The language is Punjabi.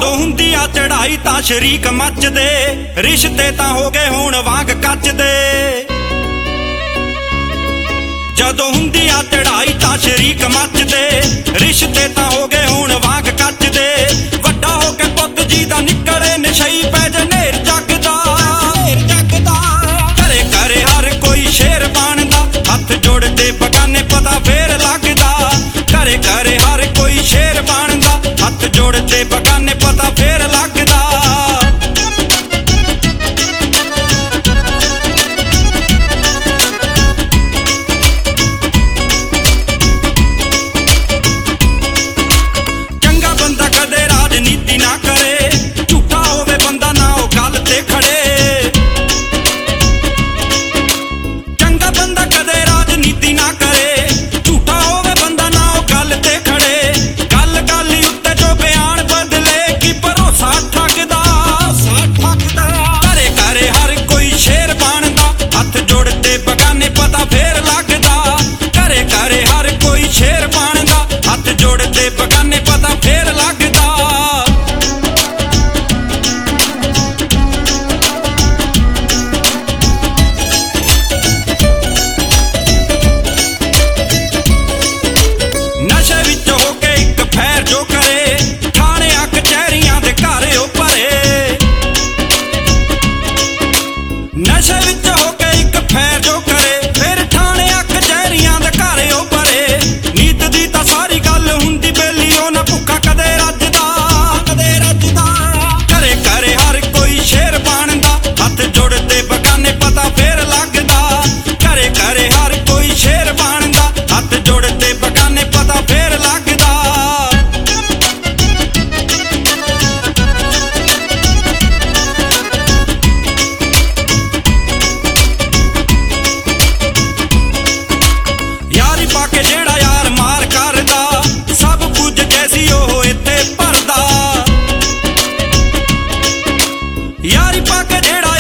ਜਦੋਂ ਹੁੰਦੀ ਆ ਚੜਾਈ ਤਾਂ ਸ਼ਰੀਕ ਮੱਚਦੇ, ਰਿਸ਼ਤੇ ਤਾਂ ਹੋ ਗਏ ਹੁਣ ਵਾਂਗ ਕੱਚਦੇ। ਜਦੋਂ ਹੁੰਦੀ ਆ ਚੜਾਈ ਤਾਂ ਸ਼ਰੀਕ ਮੱਚਦੇ, ਰਿਸ਼ਤੇ ਤਾਂ ਹੋ ਗਏ ਹੁਣ ਵਾਂਗ ਕੱਚਦੇ। ਵੱਡਾ ਹੋ ਕੇ ਪੁੱਤ ਜੀ ਦਾ ਨਿਕਲੇ ਨਸ਼ਈ ਪੈ ਜੇ ਨੇਰ ਜਗਦਾ। ਘਰੇ ਘਰੇ ਹਰ ਕੋਈ ਸ਼ੇਰ ਬਣਦਾ, ਹੱਥ ਜੋੜਦੇ ਬਗਾਨੇ ਪਤਾ ਫੇਰ ਲੱਗਦਾ। ਘਰੇ ਘਰੇ ਹਰ ਕੋਈ ਸ਼ੇਰ ਬਣਦਾ, ਹੱਥ ਜੋੜਦੇ ਬਗਾਨੇ ਪਤਾ ਫੇਰ ਲੱਗਦਾ। ਚੰਗਾ ਬੰਦਾ ਕਦੇ ਰਾਜਨੀਤੀ ਨਾ ਕਰੇ, ਝੂਠਾ ਹੋਵੇ ਬੰਦਾ ਨਾ ਉਹ ਗੱਲ ਤੇ ਖੜੇ। ਚੰਗਾ ਬੰਦਾ ਕਦੇ ਰਾਜਨੀਤੀ ਨਾ ਕਰੇ, ਝੂਠਾ ਹੋਵੇ ਬੰਦਾ ਨਾ ਉਹ ਗੱਲ ਤੇ ਖੜੇ। ਗੱਲ ਗੱਲ ਉੱਤੇ ਜੋ ਬਿਆਨ ਬਦਲੇ ਕੀ ਭਰੋਸਾ ਠੱਗਦਾ। ਘਰੇ ਘਰੇ ਹਰ ਕੋਈ ਸ਼ੇਰ ਬਣਦਾ, ਹੱਥ ਜੋੜਦੇ ਬਗਾਨੇ ਪਤਾ ਫੇਰ ਲੱਗਦਾ। ਘਰੇ ਘਰੇ ਹਰ ਕੋਈ ਸ਼ੇਰ ਬਣਦਾ, ਹੱਥ ਜੋੜਦੇ ਬਗਾਨੇ ਪਤਾ ਫੇਰ ਲੱਗਦਾ। ਨਸ਼ੇ ਵਿੱਚ ਹੋ ਕੇ ਇੱਕ ਫੈਰ ਜੋ ਕਰੇ, ਥਾਣਿਆਂ ਕਚਹਿਰੀਆਂ ਦੇ ਘਰ ਉਹ ਭਰੇ। ਨਸ਼ੇ ਵਿੱਚ ਹੋ ਕੇ ਇੱਕ ਫੈਰ ਜੋ ਕਰੇ, ਫਿਰ ਥਾਣਿਆਂ ਕਚਹਿਰੀਆਂ ਦੇ ਘਰ ਉਹ ਭਰੇ। ਨੀਤ ਦੀ ਤਾਂ ਸਾਰੀ ਗੱਲ ਹੁੰਦੀ ਬੇਲੀ, ਉਹ ਨਾ ਭੁੱਖਾ ਕਦੇ ਰੱਜਦਾ। ਘਰੇ ਘਰੇ ਹਰ ਕੋਈ ਸ਼ੇਰ ਬਣਦਾ, ਹੱਥ ਜੋੜਦੇ ਬਗਾਨੇ ਪਤਾ ਫੇਰ ਲੱਗਦਾ। ਘਰੇ ਘਰੇ ਹਰ ਕੋਈ ਸ਼ੇਰ ਬਣਦਾ, ਹੱਥ ਜੋੜਦੇ ਬਗਾਨੇ ਪਤਾ ਫੇਰ ਲੱਗਦਾ। ਯਾਰੀ ਪਾ ਕੇ ਜਿਹੜਾ ਯਾਰ ਮਾਰ ਕਰਦਾ, ਸਭ ਕੁਝ ਜੈਸੀ ਉਹ ਇੱਥੇ ਭਰਦਾ। ਯਾਰੀ ਪਾ ਕੇ ਜਿਹੜਾ